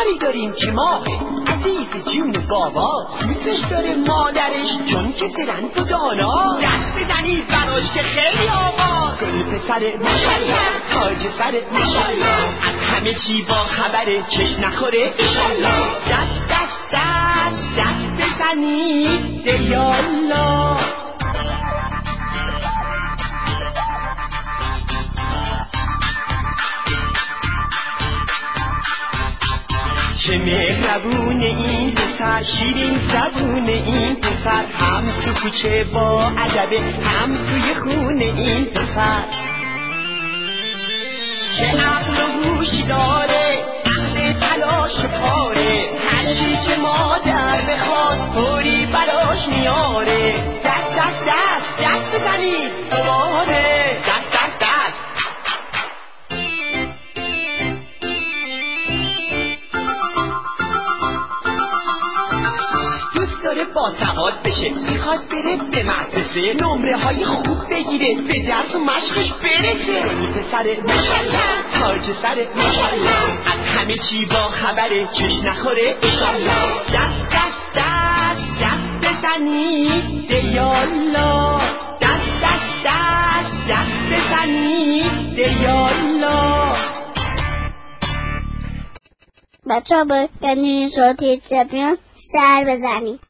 پسری داریم که ماهه عزیز جون بابا، دوستش داره مادرش چون که زرنگ و دانا. دست بزنید براش که خیلی آواز، گل پسر ماشالله، تاج سر ماشالله، از همه چی با خبره، چش نخوره انشالله. دست دست دست دست بزنید یالا. چه مهربونه این پسر، شیرین زبونه این پسر، هم تو کوچه با ادبه هم توی خونه این پسر. چه عقل و هوشی داره، اهل تلاش پاره، هرچی که مادر بخواد فوری براش میاره. دست دست دست دست بزنید دوباره، دست دست دست. با سواد بشه، میخواد بره به مدرسه، نمره های خوب بگیره، به درس و مشقش برسه. پسر ماشالله، تاج سر ماشالله، از همه چی با خبره، چش نخوره انشالله. دست دست دست دست بزنید یالا، دست دست دست دست بزنید یالا. بچه ها باید صوتی زبیان سر بزنید.